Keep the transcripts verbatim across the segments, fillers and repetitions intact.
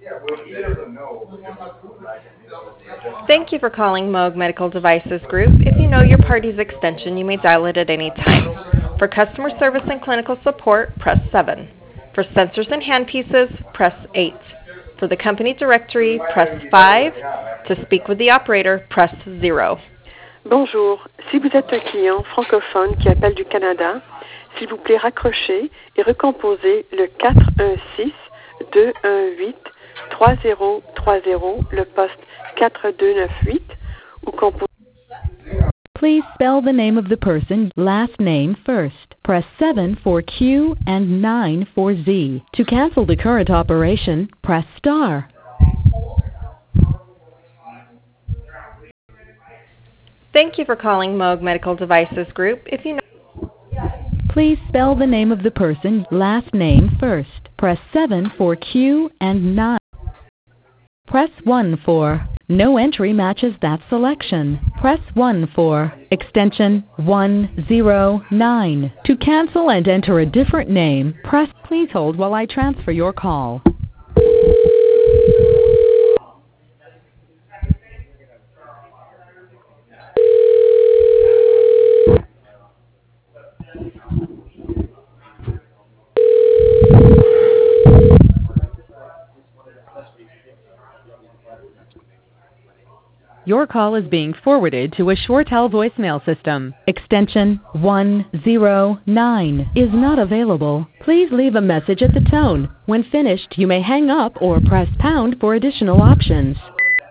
Thank you for calling Moog Medical Devices Group. If you know your party's extension, you may dial it at any time. For customer service and clinical support, press seven. For sensors and handpieces, press eight. For the company directory, press five. To speak with the operator, press zero. Bonjour. Si vous êtes un client francophone qui appelle du Canada, s'il vous plaît raccrochez et recomposez le quatre un six deux un huit trois zéro trois zéro, le poste quatre deux neuf huit, ou composez. Please spell the name of the person, last name first. Press seven for Q and nine for Z. To cancel the current operation, press star. Thank you for calling Moog Medical Devices Group. If you know Please spell the name of the person, last name first. Press seven for Q and nine. Press one for no entry matches that selection. Press one for extension one zero nine. To cancel and enter a different name, press. Please hold while I transfer your call. Your call is being forwarded to a ShoreTel voicemail system. Extension one zero nine is not available. Please leave a message at the tone. When finished, you may hang up or press pound for additional options.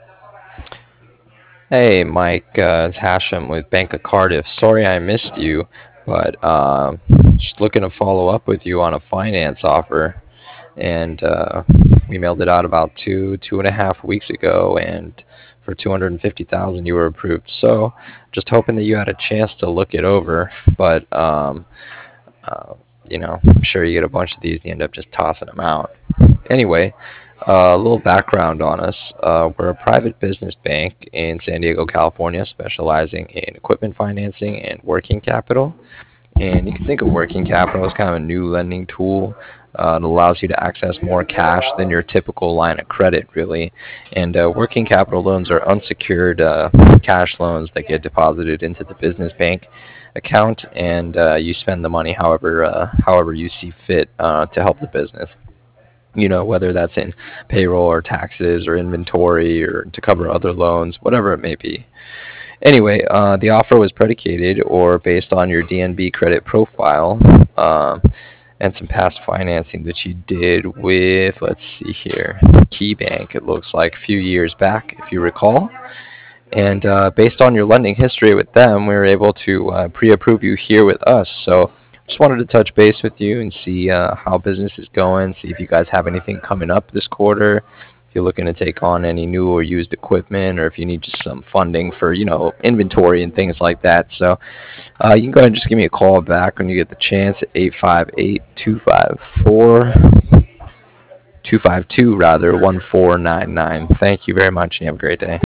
Hey, Mike, uh, it's Hashem with Bank of Cardiff. Sorry I missed you, but uh, just looking to follow up with you on a finance offer. And uh, we mailed it out about two, two and a half weeks ago, and for two hundred fifty thousand dollars you were approved. So just hoping that you had a chance to look it over, but um, uh, you know, I'm sure you get a bunch of these and you end up just tossing them out. Anyway, uh, a little background on us. Uh, we're a private business bank in San Diego, California, specializing in equipment financing and working capital. And you can think of working capital as kind of a new lending tool uh, that allows you to access more cash than your typical line of credit, really. And uh, working capital loans are unsecured uh, cash loans that get deposited into the business bank account, and uh, you spend the money however uh, however you see fit uh, to help the business. You know, whether that's in payroll or taxes or inventory or to cover other loans, whatever it may be. Anyway, uh, the offer was predicated or based on your D N B credit profile um, and some past financing that you did with, let's see here, KeyBank, it looks like a few years back, if you recall. And uh, based on your lending history with them, we were able to uh, pre-approve you here with us. So just wanted to touch base with you and see uh, how business is going, see if you guys have anything coming up this quarter, if you're looking to take on any new or used equipment, or if you need just some funding for, you know, inventory and things like that. So uh, you can go ahead and just give me a call back when you get the chance at eight five eight, two five four, two five two, rather, one four nine nine. Thank you very much, and you have a great day.